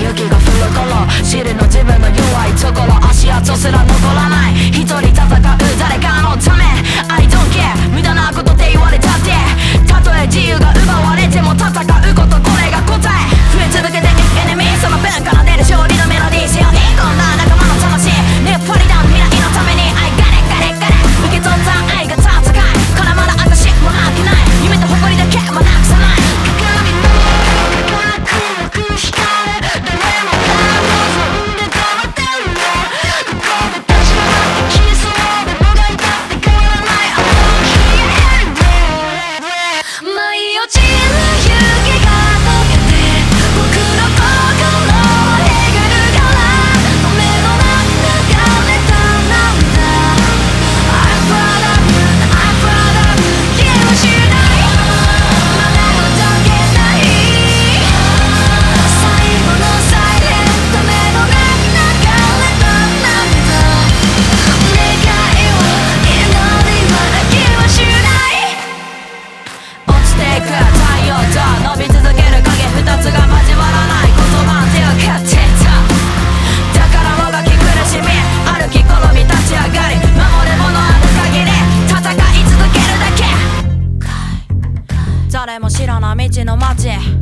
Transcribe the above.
雪が降る頃、知るの自分の弱いところ、足跡すら残らない。一人戦う誰かのため I don't care 無駄なことって言われたって、たとえ自由が奪われても戦うこと、これが答え。増え続けていくエネミー、その文から出る勝利のメロディー、背負い込んだ仲間の魂、ねっぱりだ未来のために I got it got it got it 受け取った愛が戦いからまだ私も負けない。夢と誇りだけはなくさない。鏡の赤く光る誰もが望んで止まってるの、ここで立ち上がってきそうでもがいたって変わらない。あの日舞い落ちる雪が溶けて僕の心をえぐるから目の中流れた涙 I'm proud of you I'm proud of you 気はしないまだほどけない最後のサイレント目の中流れた涙願いを祈りは気はしない落ちていく太陽と伸び続ける影二つが交わらない言葉手をかってた。だからもがき苦しみ歩き転び立ち上がり守るものある限り戦い続けるだけ。誰も知らない未知の街